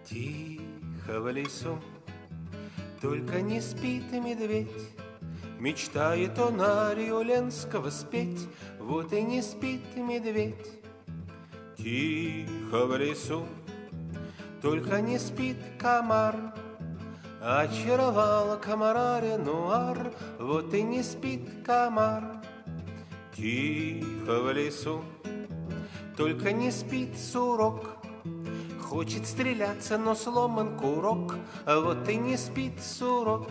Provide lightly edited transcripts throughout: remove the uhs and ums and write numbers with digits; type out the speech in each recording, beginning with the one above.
Тихо в лесу, только не спит и медведь. Мечтает он арию Ленского спеть, вот и не спит медведь. Тихо в лесу, только не спит комар. Очаровала комара Ренуар, вот и не спит комар. Тихо в лесу, только не спит сурок. Хочет стреляться, но сломан курок, вот и не спит сурок.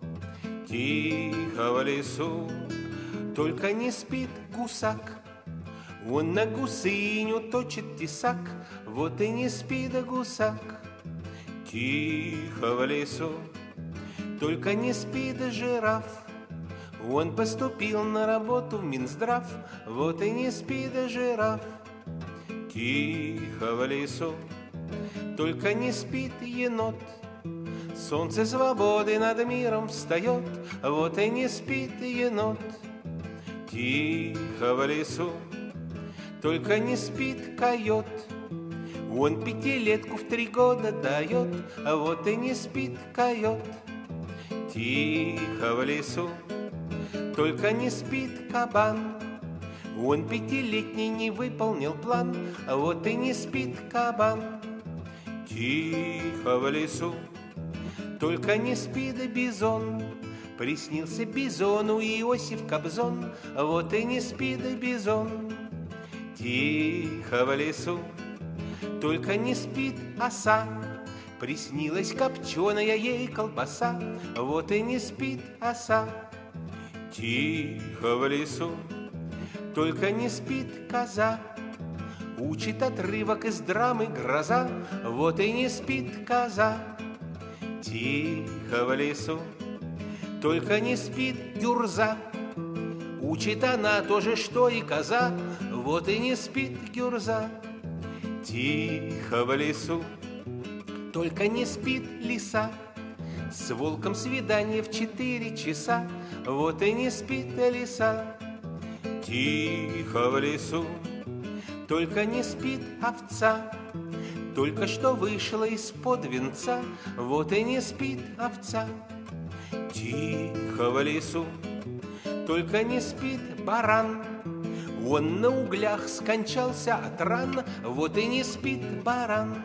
Тихо в лесу, только не спит гусак. Он на гусыню точит тесак, вот и не спит гусак. Тихо в лесу, только не спит жираф. Он поступил на работу в Минздрав, вот и не спит жираф. Тихо в лесу, только не спит енот. Солнце свободы над миром встает, вот и не спит енот. Тихо в лесу, только не спит койот. Он пятилетку в 3 года дает, вот и не спит койот. Тихо в лесу, только не спит кабан. Он 5-летний не выполнил план, вот и не спит кабан. Тихо в лесу, только не спит бизон. Приснился бизону Иосиф Кобзон, вот и не спит бизон. Тихо в лесу, только не спит оса. Приснилась копченая ей колбаса, вот и не спит оса. Тихо в лесу, только не спит коза. Учит отрывок из драмы «Гроза», вот и не спит коза. Тихо в лесу, только не спит гюрза. Учит она тоже, что и коза, вот и не спит гюрза. Тихо в лесу, только не спит лиса. С волком свидание в 4 часа, вот и не спит лиса. Тихо в лесу, только не спит овца. Только что вышла из-под венца, вот и не спит овца. Тихо в лесу, только не спит баран. Он на углях скончался от ран, вот и не спит баран.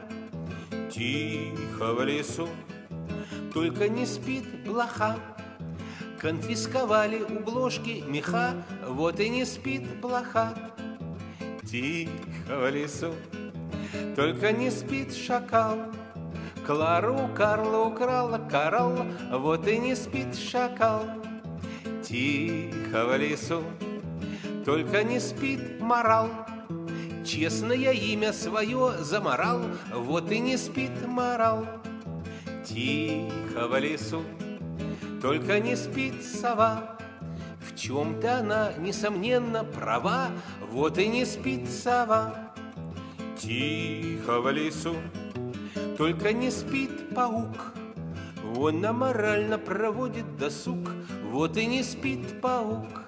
Тихо в лесу, только не спит блоха. Конфисковали у Блошки меха, вот и не спит блоха. Тихо в лесу, только не спит шакал. Клару у Карла украла коралл, вот и не спит шакал. Тихо в лесу, только не спит морал. Честное имя свое заморал, вот и не спит морал. Тихо в лесу, только не спит сова. В чем-то она, несомненно, права, вот и не спит сова. Тихо в лесу, только не спит паук. Он аморально проводит досуг, вот и не спит паук.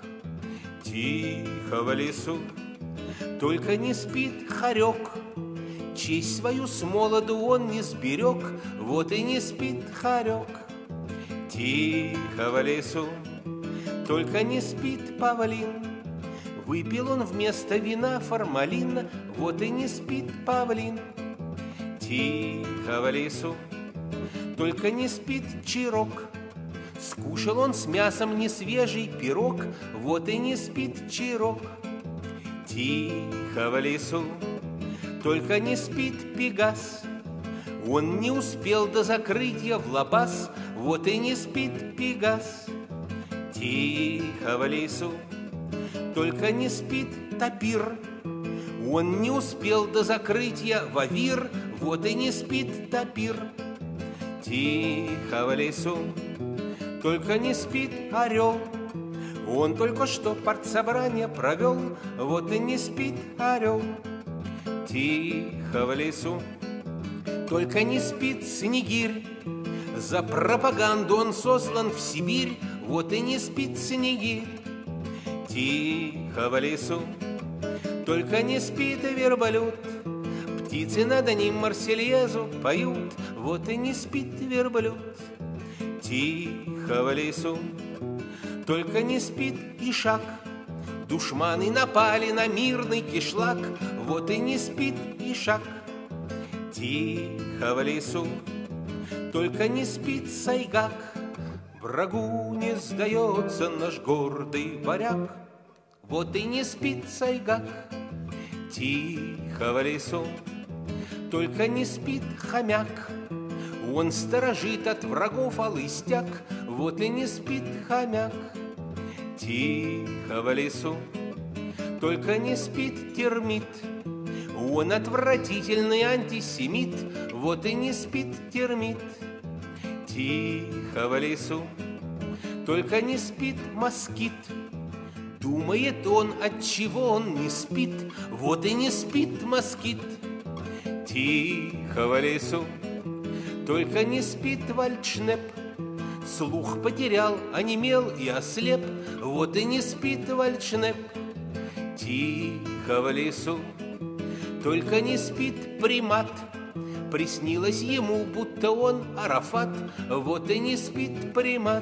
Тихо в лесу, только не спит хорек. Честь свою с молоду он не сберег, вот и не спит хорек. Тихо в лесу, только не спит павлин. Выпил он вместо вина формалин, вот и не спит павлин. Тихо в лесу, только не спит чирок. Скушал он с мясом несвежий пирог, вот и не спит чирок. Тихо в лесу, только не спит пегас. Он не успел до закрытия в лабаз, вот и не спит пегас. Тихо в лесу, только не спит тапир. Он не успел до закрытия в авир, вот и не спит тапир. Тихо в лесу, только не спит орел. Он только что партсобрание провел, вот и не спит орел. Тихо в лесу, только не спит снегирь. За пропаганду он сослан в Сибирь, вот и не спит снегирь. Тихо в лесу, только не спит верблюд. Птицы над ним Марсельезу поют, вот и не спит верблюд. Тихо в лесу, только не спит ишак. Душманы напали на мирный кишлак, вот и не спит ишак. Тихо в лесу, только не спит сайгак. Врагу не сдается наш гордый варяг, вот и не спит сайгак. Тихо в лесу, только не спит хомяк. Он сторожит от врагов алыстяк, вот и не спит хомяк. Тихо в лесу, только не спит термит. Он отвратительный антисемит, вот и не спит термит. Тихо в лесу, только не спит москит. Думает он, отчего он не спит, вот и не спит москит. Тихо в лесу, только не спит вальдшнеп. Слух потерял, онемел и ослеп, вот и не спит вальдшнеп. Тихо в лесу, только не спит примат. Приснилось ему, будто он Арафат, вот и не спит примат.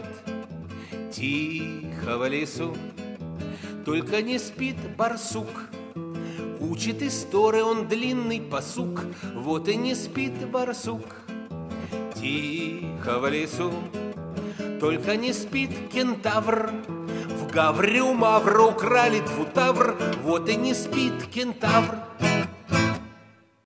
Тихо в лесу, только не спит барсук. Учит истории он длинный пасук, вот и не спит барсук. Тихо в лесу, только не спит кентавр. В гавре у мавра украли двутавр, вот и не спит кентавр.